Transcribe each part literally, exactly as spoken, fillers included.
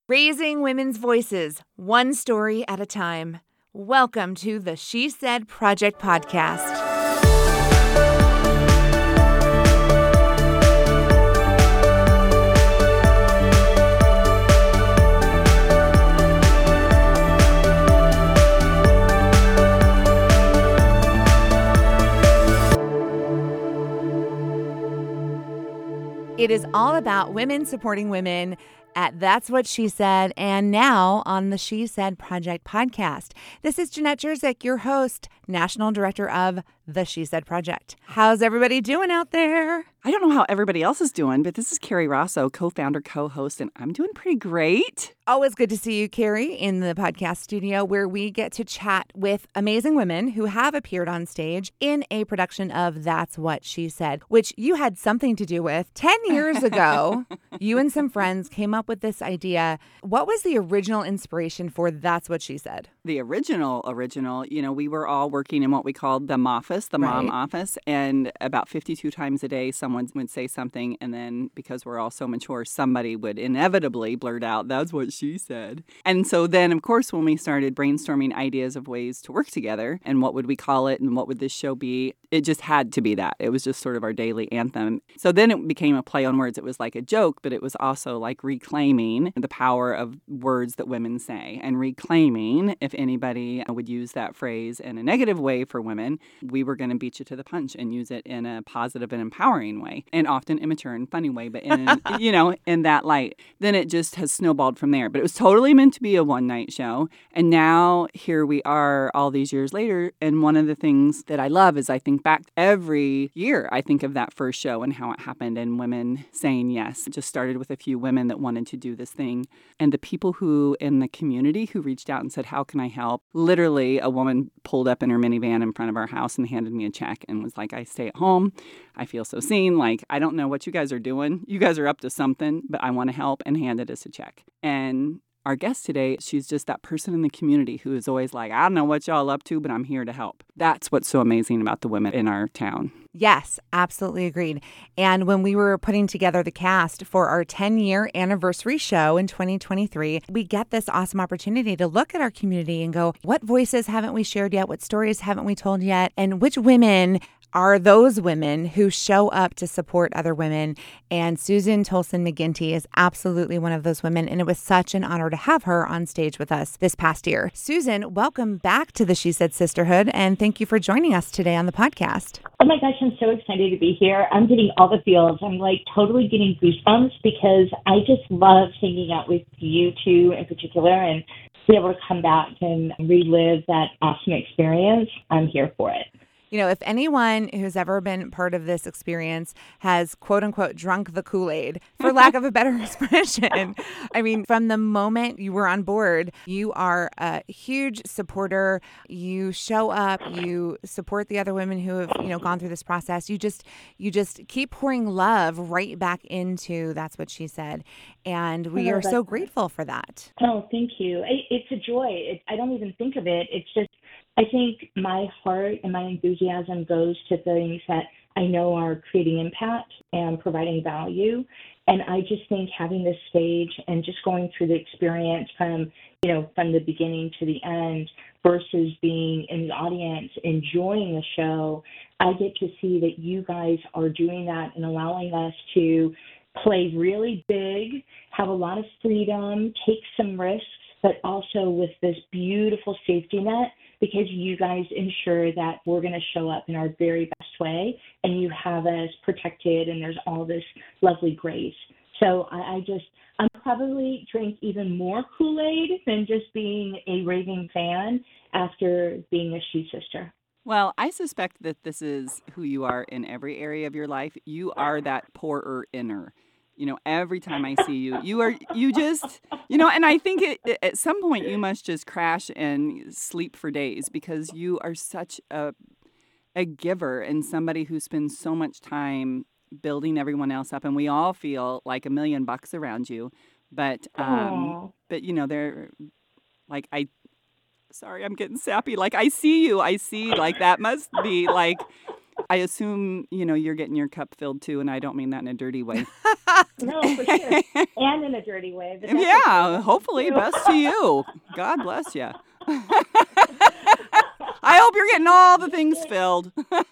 Raising women's voices, one story at a time. Welcome to the She Said Project podcast. It is all about women supporting women at That's What She Said, and now on the She Said Project podcast. This is Jeanette Jerzyk, your host, National Director of the She Said Project. How's everybody doing out there? I don't know how everybody else is doing, but this is Carrie Rosso, co-founder, co-host, and I'm doing pretty great. Always good to see you, Carrie, in the podcast studio where we get to chat with amazing women who have appeared on stage in a production of That's What She Said, which you had something to do with. Ten years ago, you and some friends came up with this idea. What was the original inspiration for That's What She Said? The original, original, you know, we were all working in what we called the office, the mom Right. office, and about fifty-two times a day, someone would say something, and then because we're all so mature, somebody would inevitably blurt out, "That's what she said." And so then, of course, when we started brainstorming ideas of ways to work together, and what would we call it, and what would this show be, it just had to be that. It was just sort of our daily anthem. So then it became a play on words. It was like a joke, but it was also like reclaiming the power of words that women say, and reclaiming, if anybody would use that phrase in a negative way for women, we were going to beat you to the punch and use it in a positive and empowering way, and often immature and funny way, but in, you know, in that light. Then it just has snowballed from there. But it was totally meant to be a one-night show. And now here we are all these years later. And one of the things that I love is I think back every year, I think of that first show and how it happened and women saying yes. It just started with a few women that wanted to do this thing. And the people who in the community who reached out and said, "How can I help?" Literally, a woman pulled up in her minivan in front of our house and handed me a check and was like, "I stay at home. I feel so seen. Like, I don't know what you guys are doing. You guys are up to something, but I want to help," and handed us a check. And our guest today, she's just that person in the community who is always like, "I don't know what y'all up to, but I'm here to help." That's what's so amazing about the women in our town. Yes, absolutely agreed. And when we were putting together the cast for our ten-year anniversary show in twenty twenty-three, we get this awesome opportunity to look at our community and go, what voices haven't we shared yet? What stories haven't we told yet? And which women are those women who show up to support other women? And Susan Tolson McGinty is absolutely one of those women. And it was such an honor to have her on stage with us this past year. Susan, welcome back to the She Said Sisterhood. And thank you for joining us today on the podcast. Oh my gosh, I'm so excited to be here. I'm getting all the feels. I'm like totally getting goosebumps because I just love hanging out with you two in particular and be able to come back and relive that awesome experience. I'm here for it. You know, if anyone who's ever been part of this experience has, quote unquote, drunk the Kool-Aid, for lack of a better expression, I mean, from the moment you were on board, you are a huge supporter. You show up, you support the other women who have, you know, gone through this process. You just, you just keep pouring love right back into That's What She Said. And we Oh, are so that's- grateful for that. Oh, thank you. It, it's a joy. It, I don't even think of it. It's just, I think my heart and my enthusiasm goes to things that I know are creating impact and providing value. And I just think having this stage and just going through the experience from, you know, from the beginning to the end versus being in the audience, enjoying the show, I get to see that you guys are doing that and allowing us to play really big, have a lot of freedom, take some risks, but also with this beautiful safety net, because you guys ensure that we're going to show up in our very best way and you have us protected and there's all this lovely grace. So I, I just, I'm probably drink even more Kool-Aid than just being a raving fan after being a She Sister. Well, I suspect that this is who you are in every area of your life. You are that poorer inner. You know, every time I see you, you are, you just, you know, and I think it, it, at some point you must just crash and sleep for days because you are such a, a giver and somebody who spends so much time building everyone else up. And we all feel like a million bucks around you. But, um, but you know, they're like, I, sorry, I'm getting sappy. Like, I see you. I see, like, that must be, like, I assume, you know, you're getting your cup filled too, and I don't mean that in a dirty way. No, for sure. And in a dirty way. But that's Yeah, okay. hopefully, best to you. God bless you. I hope you're getting all the things filled.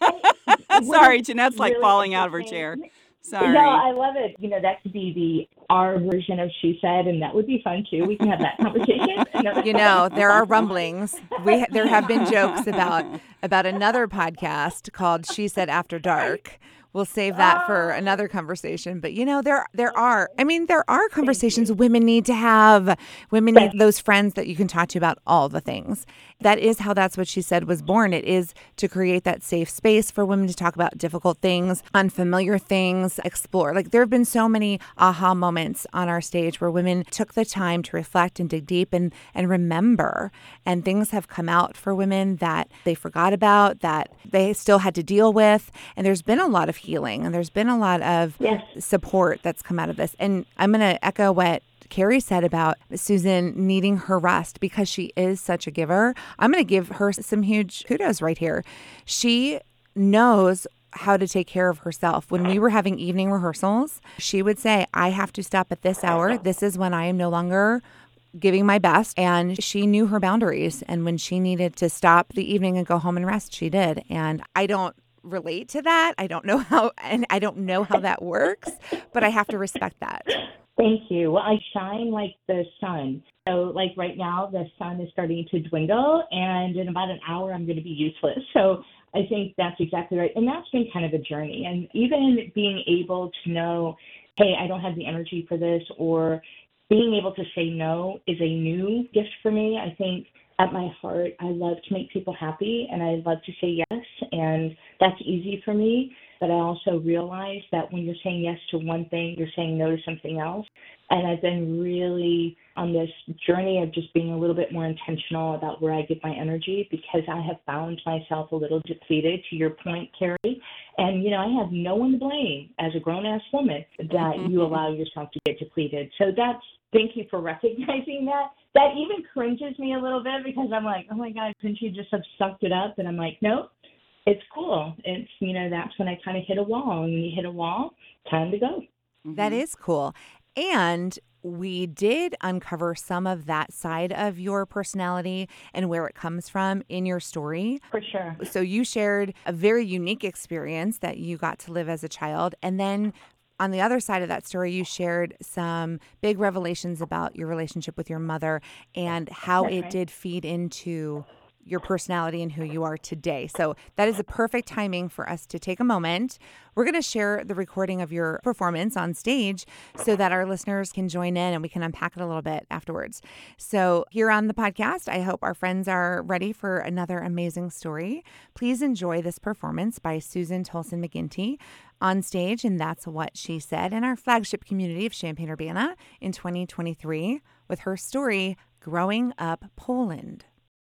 Sorry, Jeanette's like Really falling out of her interesting- chair. Sorry. No, I love it. You know, that could be the our version of She Said, and that would be fun too. We can have that conversation. You know, there are rumblings. We there have been jokes about about another podcast called She Said After Dark. We'll save that for another conversation. But, you know, there there are, I mean, there are conversations women need to have. Women need those friends that you can talk to about all the things. That is how That's What She Said was born. It is to create that safe space for women to talk about difficult things, unfamiliar things, explore. Like, there have been so many aha moments on our stage where women took the time to reflect and dig deep and, and remember. And things have come out for women that they forgot about, that they still had to deal with. And there's been a lot of healing, and there's been a lot of Yes. support that's come out of this. And I'm going to echo what Carrie said about Susan needing her rest because she is such a giver. I'm going to give her some huge kudos right here. She knows how to take care of herself. When we were having evening rehearsals, she would say, I have to stop at this hour. This is when I am no longer giving my best. And she knew her boundaries. And when she needed to stop the evening and go home and rest, she did. And I don't relate to that. I don't know how, and I don't know how that works, but I have to respect that. Thank you. Well, I shine like the sun. So, like right now, the sun is starting to dwindle, and in about an hour, I'm going to be useless. So, I think that's exactly right. And that's been kind of a journey. And even being able to know, hey, I don't have the energy for this, or being able to say no is a new gift for me. I think at my heart, I love to make people happy, and I love to say yes, and that's easy for me. But I also realize that when you're saying yes to one thing, you're saying no to something else. And I've been really on this journey of just being a little bit more intentional about where I give my energy, because I have found myself a little depleted, to your point, Carrie. And, you know, I have no one to blame as a grown-ass woman that you allow yourself to get depleted. So that's, thank you for recognizing that. That even cringes me a little bit, because I'm like, oh my God, couldn't you just have sucked it up? And I'm like, nope. It's cool. It's, you know, that's when I kind of hit a wall. And when you hit a wall, time to go. That is cool. And we did uncover some of that side of your personality and where it comes from in your story. For sure. So you shared a very unique experience that you got to live as a child. And then on the other side of that story, you shared some big revelations about your relationship with your mother and how That's it right. did feed into your personality and who you are today. So that is a perfect timing for us to take a moment. We're going to share the recording of your performance on stage so that our listeners can join in and we can unpack it a little bit afterwards. So here on the podcast, I hope our friends are ready for another amazing story. Please enjoy this performance by Susan Tolson McGinty on stage, and That's What She Said, in our flagship community of Champaign-Urbana in twenty twenty-three with her story, Growing Up Poland.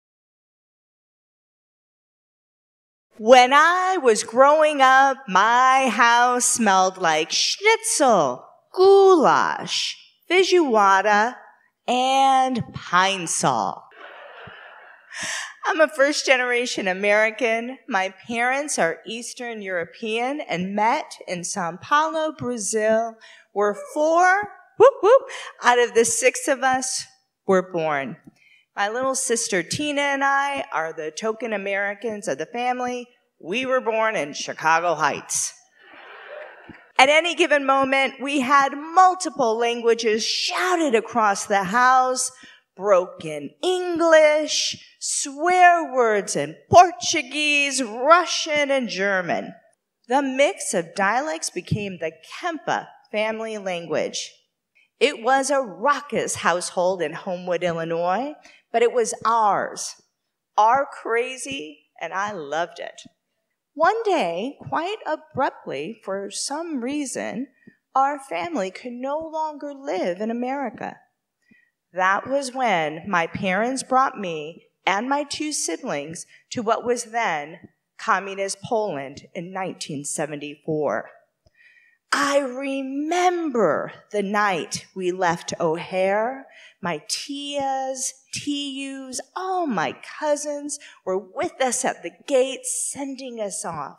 When I was growing up, my house smelled like schnitzel, goulash, feijoada, and pine sol. I'm a first-generation American. My parents are Eastern European and met in Sao Paulo, Brazil, where four, whoop, whoop, out of the six of us were born. My little sister Tina and I are the token Americans of the family. We were born in Chicago Heights. At any given moment, we had multiple languages shouted across the house, broken English, swear words in Portuguese, Russian, and German. The mix of dialects became the Kempa family language. It was a raucous household in Homewood, Illinois, but it was ours. Our crazy, and I loved it. One day, quite abruptly, for some reason, our family could no longer live in America. That was when my parents brought me and my two siblings to what was then Communist Poland in nineteen seventy-four. I remember the night we left O'Hare. My tias, tius, all my cousins were with us at the gate, sending us off.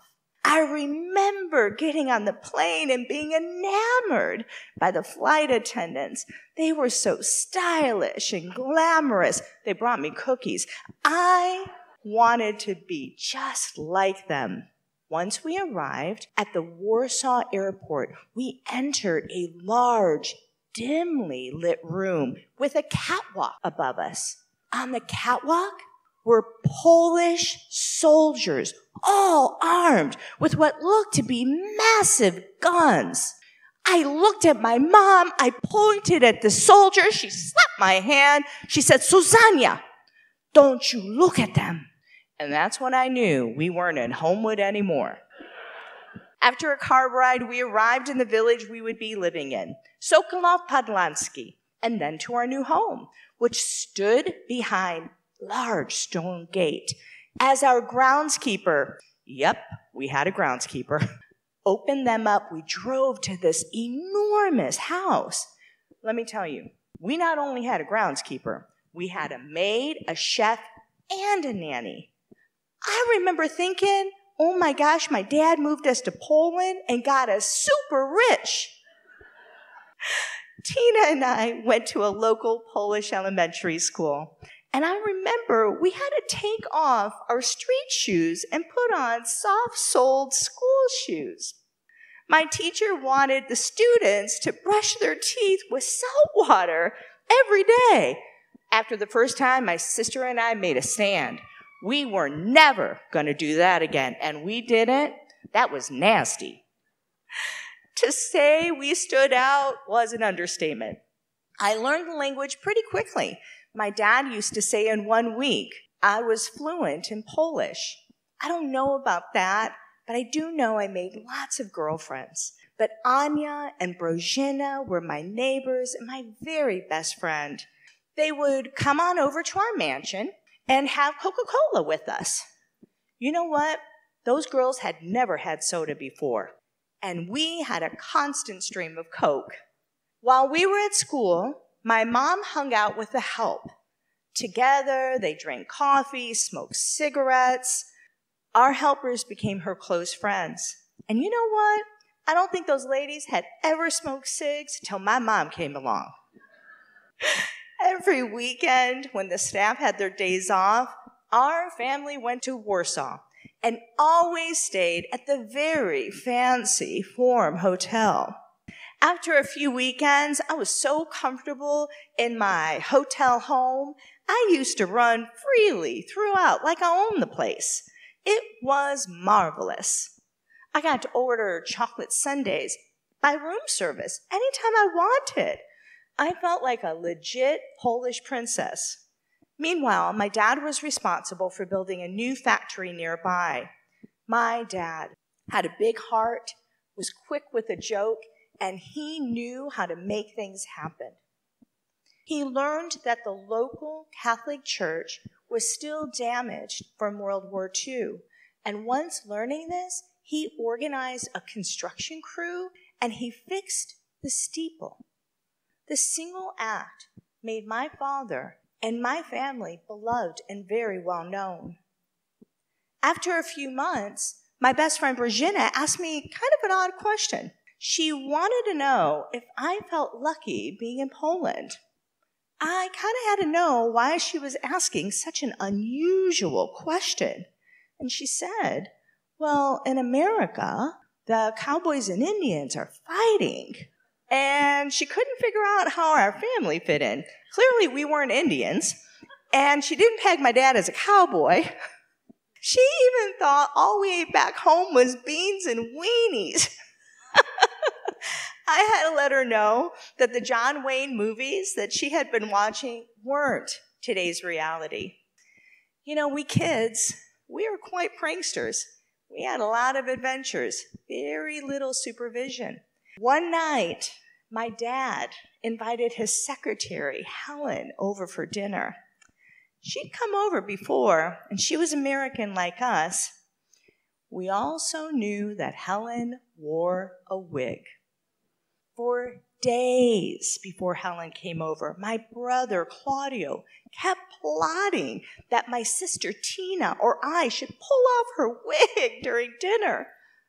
I remember getting on the plane and being enamored by the flight attendants. They were so stylish and glamorous. They brought me cookies. I wanted to be just like them. Once we arrived at the Warsaw airport, we entered a large, dimly lit room with a catwalk above us. On the catwalk were Polish soldiers, all armed with what looked to be massive guns. I looked at my mom. I pointed at the soldier. She slapped my hand. She said, "Susanna, don't you look at them." And that's when I knew we weren't in Homewood anymore. After a car ride, we arrived in the village we would be living in, Sokolov Podlansky, and then to our new home, which stood behind large stone gate. As our groundskeeper, yep, we had a groundskeeper, opened them up, we drove to this enormous house. Let me tell you, we not only had a groundskeeper, we had a maid, a chef, and a nanny. I remember thinking, oh my gosh, my dad moved us to Poland and got us super rich. Tina and I went to a local Polish elementary school. And I remember we had to take off our street shoes and put on soft-soled school shoes. My teacher wanted the students to brush their teeth with salt water every day. After the first time, my sister and I made a stand. We were never going to do that again, and we didn't. That was nasty. To say we stood out was an understatement. I learned the language pretty quickly. My dad used to say in one week, I was fluent in Polish. I don't know about that, but I do know I made lots of girlfriends. But Anya and Brozhina were my neighbors and my very best friend. They would come on over to our mansion and have Coca-Cola with us. You know what? Those girls had never had soda before, and we had a constant stream of Coke. While we were at school, my mom hung out with the help. Together, they drank coffee, smoked cigarettes. Our helpers became her close friends. And you know what? I don't think those ladies had ever smoked cigs till my mom came along. Every weekend, when the staff had their days off, our family went to Warsaw and always stayed at the very fancy Forum Hotel. After a few weekends, I was so comfortable in my hotel home, I used to run freely throughout like I owned the place. It was marvelous. I got to order chocolate sundaes by room service anytime I wanted. I felt like a legit Polish princess. Meanwhile, my dad was responsible for building a new factory nearby. My dad had a big heart, was quick with a joke, and he knew how to make things happen. He learned that the local Catholic Church was still damaged from World War Two, and once learning this, he organized a construction crew and he fixed the steeple. The single act made my father and my family beloved and very well known. After a few months, my best friend Brozhina asked me kind of an odd question. She wanted to know if I felt lucky being in Poland. I kind of had to know why she was asking such an unusual question. And she said, well, in America, the cowboys and Indians are fighting. And she couldn't figure out how our family fit in. Clearly, we weren't Indians. And she didn't peg my dad as a cowboy. She even thought all we ate back home was beans and weenies. I had to let her know that the John Wayne movies that she had been watching weren't today's reality. You know, we kids, we were quite pranksters. We had a lot of adventures, very little supervision. One night, my dad invited his secretary, Helen, over for dinner. She'd come over before, and she was American like us. We also knew that Helen wore a wig. For days before Helen came over, my brother Claudio kept plotting that my sister Tina or I should pull off her wig during dinner.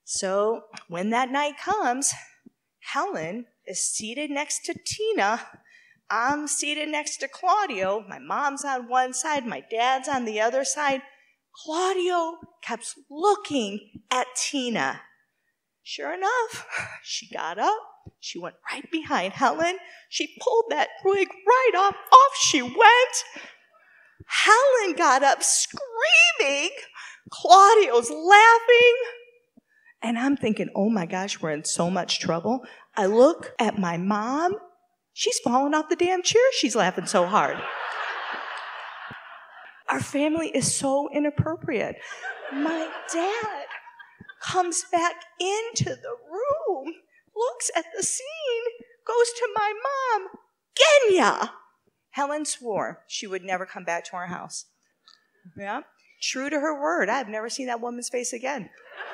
So when that night comes, Helen is seated next to Tina. I'm seated next to Claudio. My mom's on one side, my dad's on the other side. Claudio kept looking at Tina. Sure enough, she got up. She went right behind Helen. She pulled that wig right off. Off she went. Helen got up screaming. Claudio's laughing. And I'm thinking, oh my gosh, we're in so much trouble. I look at my mom. She's falling off the damn chair. She's laughing so hard. Our family is so inappropriate. My dad comes back into the room, looks at the scene, goes to my mom, Genya. Helen swore she would never come back to our house. Yeah, true to her word. I've never seen that woman's face again.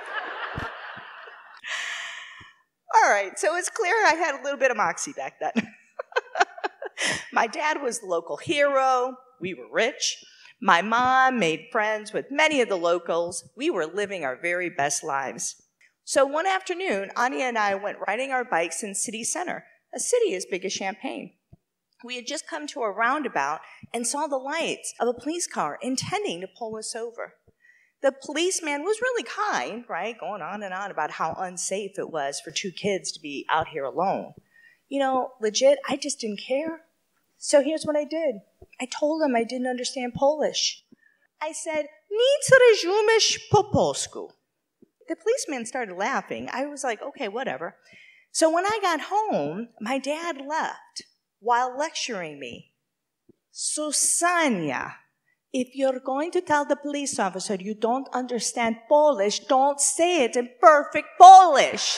All right, so it's clear I had a little bit of moxie back then. My dad was the local hero. We were rich. My mom made friends with many of the locals. We were living our very best lives. So one afternoon, Anya and I went riding our bikes in City Center, a city as big as Champaign. We had just come to a roundabout and saw the lights of a police car intending to pull us over. The policeman was really kind, right, going on and on about how unsafe it was for two kids to be out here alone. You know, legit, I just didn't care. So here's what I did. I told him I didn't understand Polish. I said, nic rozumiesz po polsku. The policeman started laughing. I was like, okay, whatever. So when I got home, my dad left while lecturing me. Susania, if you're going to tell the police officer you don't understand Polish, don't say it in perfect Polish.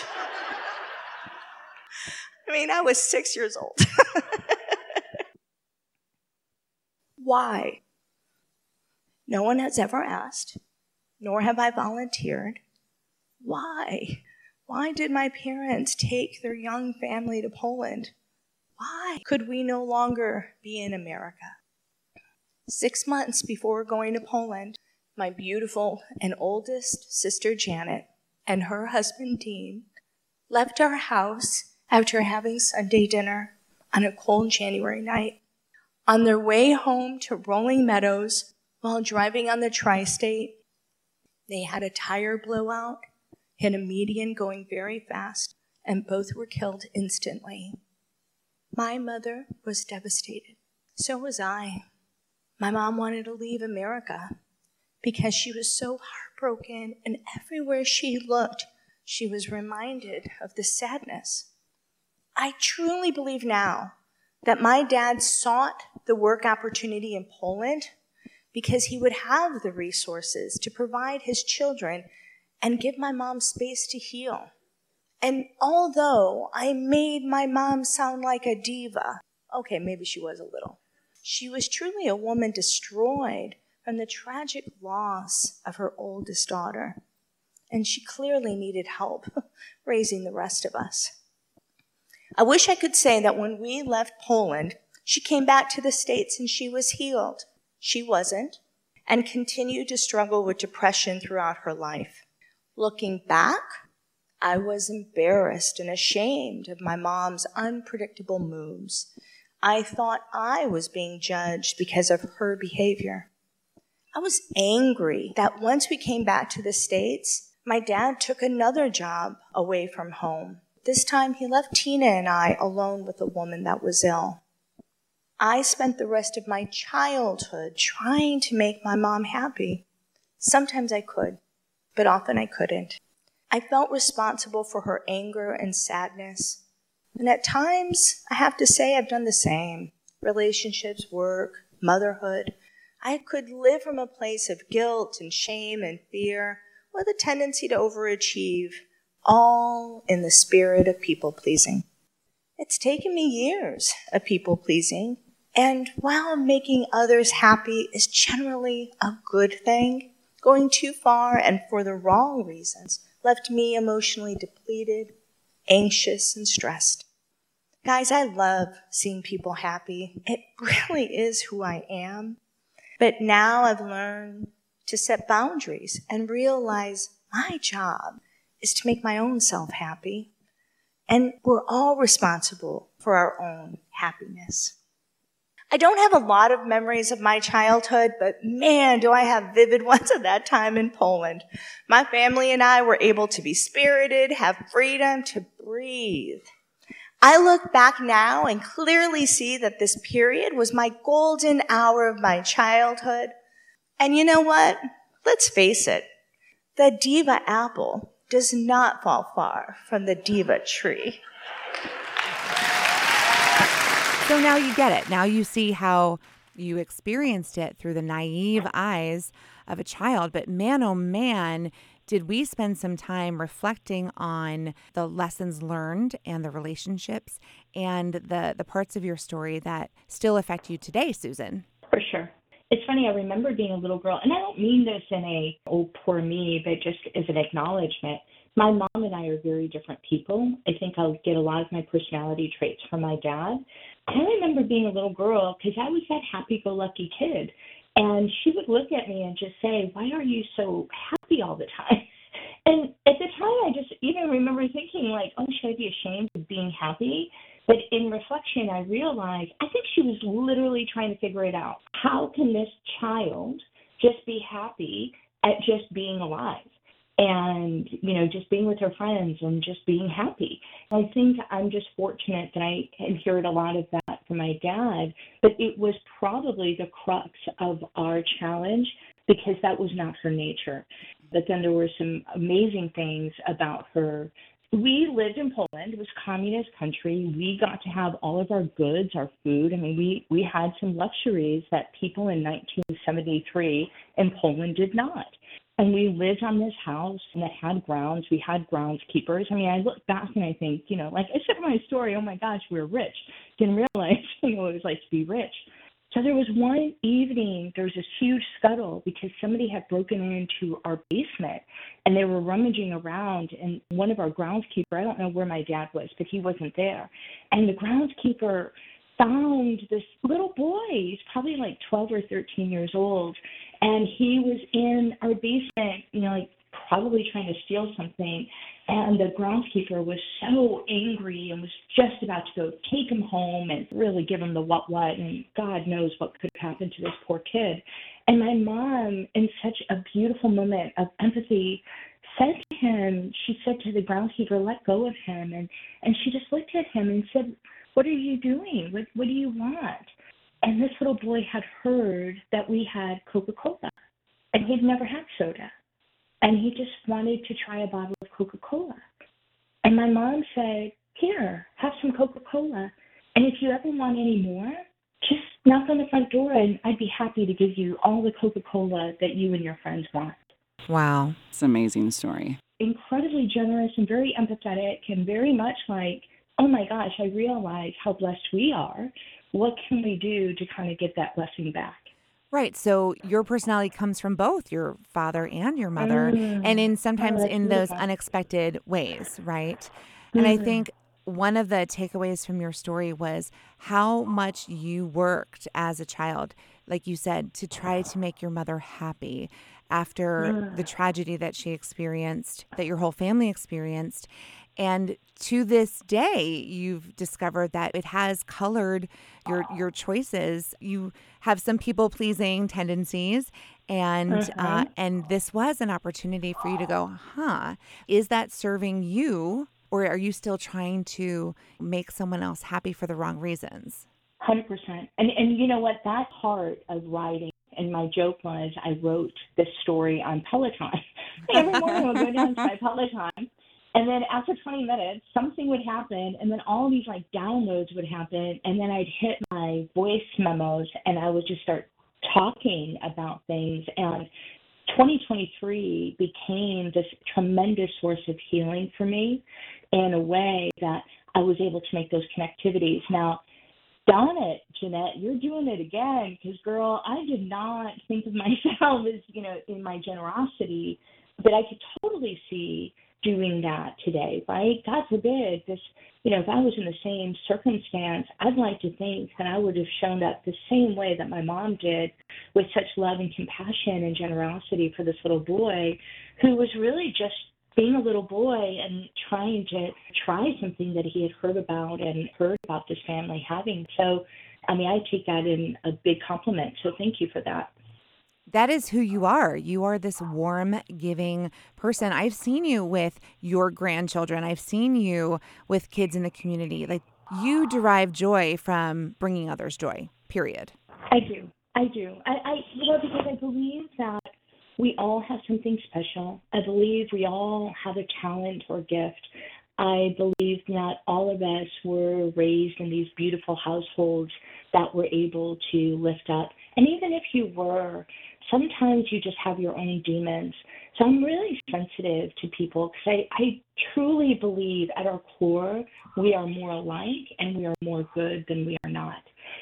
I mean, I was six years old. Why? No one has ever asked, nor have I volunteered. Why? Why did my parents take their young family to Poland? Why could we no longer be in America? Six months before going to Poland, my beautiful and oldest sister Janet and her husband Dean left our house after having Sunday dinner on a cold January night. On their way home to Rolling Meadows, while driving on the tri-state, they had a tire blowout, hit a median going very fast, and both were killed instantly. My mother was devastated. So was I. My mom wanted to leave America because she was so heartbroken, and everywhere she looked, she was reminded of the sadness. I truly believe now that my dad sought the work opportunity in Poland because he would have the resources to provide his children and give my mom space to heal. And although I made my mom sound like a diva, okay, maybe she was a little, she was truly a woman destroyed from the tragic loss of her oldest daughter. And she clearly needed help raising the rest of us. I wish I could say that when we left Poland, she came back to the States and she was healed. She wasn't, and continued to struggle with depression throughout her life. Looking back, I was embarrassed and ashamed of my mom's unpredictable moods. I thought I was being judged because of her behavior. I was angry that once we came back to the States, my dad took another job away from home. This time he left Tina and I alone with a woman that was ill. I spent the rest of my childhood trying to make my mom happy. Sometimes I could, but often I couldn't. I felt responsible for her anger and sadness. And at times, I have to say I've done the same. Relationships, work, motherhood. I could live from a place of guilt and shame and fear with a tendency to overachieve, all in the spirit of people-pleasing. It's taken me years of people-pleasing, and while making others happy is generally a good thing, going too far and for the wrong reasons left me emotionally depleted, anxious, and stressed. Guys, I love seeing people happy. It really is who I am. But now I've learned to set boundaries and realize my job is to make my own self happy. And we're all responsible for our own happiness. I don't have a lot of memories of my childhood, but man, do I have vivid ones of that time in Poland. My family and I were able to be spirited, have freedom to breathe. I look back now and clearly see that this period was my golden hour of my childhood. And you know what? Let's face it, the diva apple does not fall far from the diva tree. So now you get it. Now you see how you experienced it through the naive eyes of a child. But man, oh man, did we spend some time reflecting on the lessons learned and the relationships and the, the parts of your story that still affect you today, Susan? For sure. It's funny, I remember being a little girl, and I don't mean this in a, oh, poor me, but just as an acknowledgement. My mom and I are very different people. I think I'll get a lot of my personality traits from my dad. I remember being a little girl because I was that happy-go-lucky kid. And she would look at me and just say, why are you so happy all the time? And at the time, I just even remember thinking, like, oh, should I be ashamed of being happy? But in reflection, I realized I think she was literally trying to figure it out. How can this child just be happy at just being alive? And, you know, just being with her friends and just being happy. I think I'm just fortunate that I inherited a lot of that from my dad, but it was probably the crux of our challenge because that was not her nature. But then there were some amazing things about her. We lived in Poland. It was a communist country. We got to have all of our goods, our food. I mean, we, we had some luxuries that people in nineteen seventy-three in Poland did not. And we lived on this house that had grounds. We had groundskeepers. I mean, I look back and I think, you know, like I said in my story, oh my gosh, we were rich. Didn't realize, you know, what it was like to be rich. So there was one evening, there was this huge scuttle because somebody had broken into our basement and they were rummaging around, and one of our groundskeeper, I don't know where my dad was, but he wasn't there. And the groundskeeper found this little boy. He's probably like twelve or thirteen years old. And he was in our basement, you know, like probably trying to steal something. And the groundskeeper was so angry and was just about to go take him home and really give him the what what. And God knows what could have happened to this poor kid. And my mom, in such a beautiful moment of empathy, said to him, she said to the groundskeeper, let go of him. And, and she just looked at him and said, what are you doing? What, what do you want? And this little boy had heard that we had Coca-Cola, and he'd never had soda. And he just wanted to try a bottle of Coca-Cola. And my mom said, here, have some Coca-Cola. And if you ever want any more, just knock on the front door, and I'd be happy to give you all the Coca-Cola that you and your friends want. Wow. It's an amazing story. Incredibly generous and very empathetic and very much like, oh my gosh, I realize how blessed we are. What can we do to kind of get that blessing back? Right. So your personality comes from both your father and your mother, Mm. and in sometimes Oh, in those beautiful. unexpected ways, right? And I Mm. think one of the takeaways from your story was how much you worked as a child, like you said, to try to make your mother happy after Mm. the tragedy that she experienced, that your whole family experienced. And to this day, you've discovered that it has colored your your choices. You have some people-pleasing tendencies, and Mhm. uh, and this was an opportunity for you to go, huh, is that serving you, or are you still trying to make someone else happy for the wrong reasons? one hundred percent. And, and you know what? That part of writing, and my joke was I wrote this story on Peloton. Every morning I would go down to my Peloton. And then after twenty minutes, something would happen, and then all these like downloads would happen, and then I'd hit my voice memos, and I would just start talking about things. And twenty twenty-three became this tremendous source of healing for me in a way that I was able to make those connectivities. Now, darn it, Jeanette, you're doing it again, because, girl, I did not think of myself as, you know, in my generosity, but I could totally see doing that today, right? God forbid this, you know, if I was in the same circumstance, I'd like to think that I would have shown up the same way that my mom did, with such love and compassion and generosity for this little boy who was really just being a little boy and trying to try something that he had heard about and heard about this family having. So, I mean, I take that in a big compliment. So thank you for that. That is who you are. You are this warm, giving person. I've seen you with your grandchildren. I've seen you with kids in the community. Like, you derive joy from bringing others joy, period. I do. I do. I, I you know, because I believe that we all have something special. I believe we all have a talent or gift. I believe that all of us were raised in these beautiful households that were able to lift up. And even if you were, sometimes you just have your own demons. So I'm really sensitive to people because I, I truly believe at our core we are more alike and we are more good than we are not.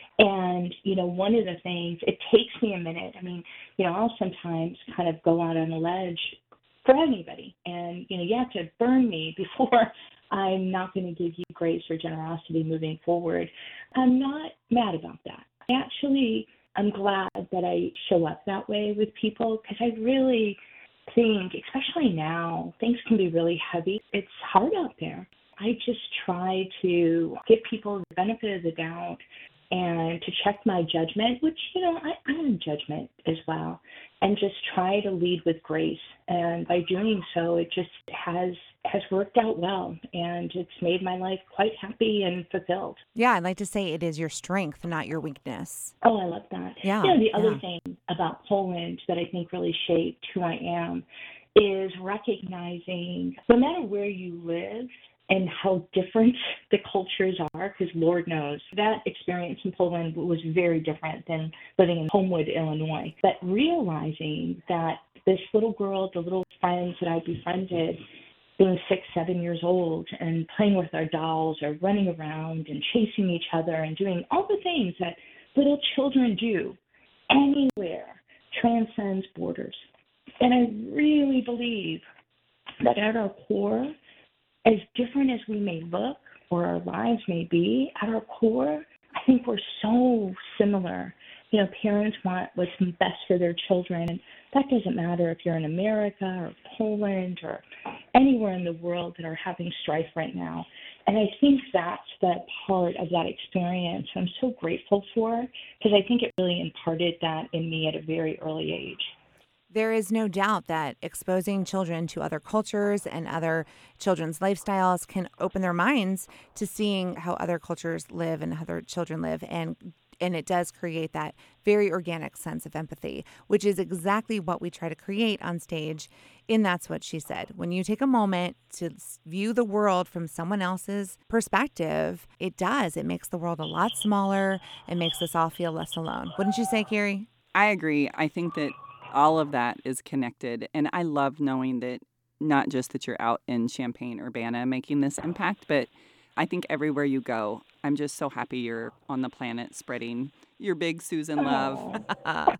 And, you know, one of the things, it takes me a minute. I mean, you know, I'll sometimes kind of go out on a ledge for anybody. And, you know, you have to burn me before I'm not going to give you grace or generosity moving forward. I'm not mad about that. I actually, I'm glad that I show up that way with people because I really think, especially now, things can be really heavy. It's hard out there. I just try to give people the benefit of the doubt and to check my judgment, which, you know, I, I'm in judgment as well, and just try to lead with grace. And by doing so, it just has has worked out well, and it's made my life quite happy and fulfilled. Yeah, I'd like to say it is your strength, not your weakness. Oh, I love that. Yeah. You know, the other yeah. thing about Poland that I think really shaped who I am is recognizing no matter where you live, and how different the cultures are, because Lord knows that experience in Poland was very different than living in Homewood, Illinois. But realizing that this little girl, the little friends that I befriended, being six, seven years old and playing with our dolls or running around and chasing each other and doing all the things that little children do anywhere transcends borders. And I really believe that at our core, as different as we may look or our lives may be, at our core, I think we're so similar. You know, parents want what's best for their children, and that doesn't matter if you're in America or Poland or anywhere in the world that are having strife right now. And I think that's that part of that experience I'm so grateful for, because I think it really imparted that in me at a very early age. There is no doubt that exposing children to other cultures and other children's lifestyles can open their minds to seeing how other cultures live and how other children live. And and it does create that very organic sense of empathy, which is exactly what we try to create on stage in That's What She Said. When you take a moment to view the world from someone else's perspective, it does. It makes the world a lot smaller. It makes us all feel less alone. Wouldn't you say, Carrie? I agree. I think that all of that is connected. And I love knowing that not just that you're out in Champaign-Urbana making this impact, but I think everywhere you go, I'm just so happy you're on the planet spreading your big Susan love. Oh,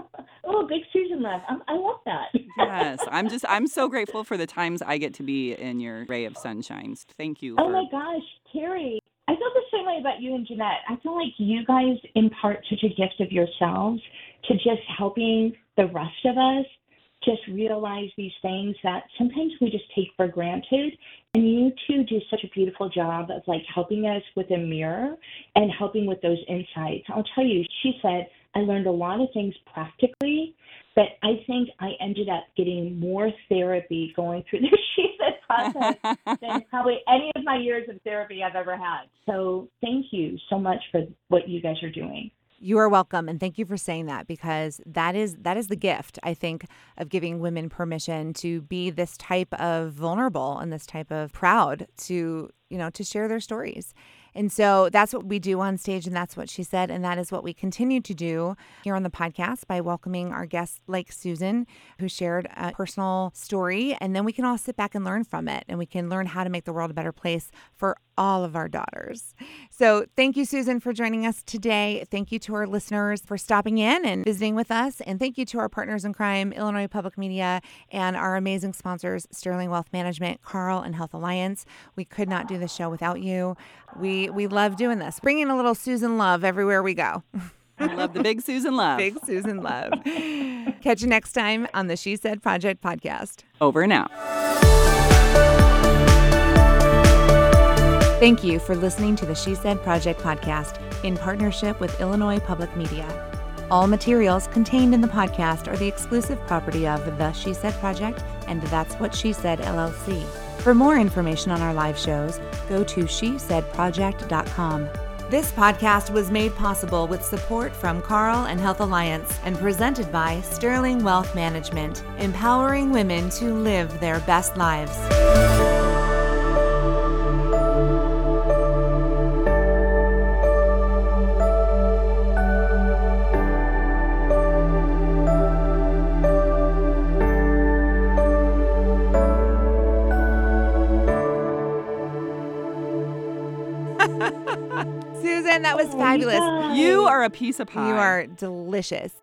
oh big Susan love. I, I love that. Yes. I'm just, I'm so grateful for the times I get to be in your ray of sunshine. Thank you. Oh for... my gosh, Carrie. I feel the same way about you and Jeanette. I feel like you guys impart such a gift of yourselves to just helping the rest of us just realize these things that sometimes we just take for granted. And you two do such a beautiful job of like helping us with a mirror and helping with those insights. I'll tell you, she said, I learned a lot of things practically, but I think I ended up getting more therapy going through this she said process than probably any of my years of therapy I've ever had. So thank you so much for what you guys are doing. You are welcome, and thank you for saying that, because that is that is the gift, I think, of giving women permission to be this type of vulnerable and this type of proud to, you know, to share their stories. And so that's what we do on stage, and that's what she said, and that is what we continue to do here on the podcast by welcoming our guests like Susan, who shared a personal story, and then we can all sit back and learn from it, and we can learn how to make the world a better place for all of our daughters. So thank you, Susan, for joining us today. Thank you to our listeners for stopping in and visiting with us, and thank you to our partners in crime, Illinois Public Media, and our amazing sponsors, Sterling Wealth Management, Carl, and Health Alliance. We could not do the show without you. We we love doing this, bringing a little Susan love everywhere we go. I love the Big Susan love. Big Susan love. Catch you next time on the She Said Project podcast. Over and out. Thank you for listening to the She Said Project podcast in partnership with Illinois Public Media. All materials contained in the podcast are the exclusive property of the She Said Project and That's What She Said, L L C. For more information on our live shows, go to she said project dot com. This podcast was made possible with support from Carl and Health Alliance and presented by Sterling Wealth Management, empowering women to live their best lives. Susan, that was Oh my fabulous. God. You are a piece of pie. You are delicious.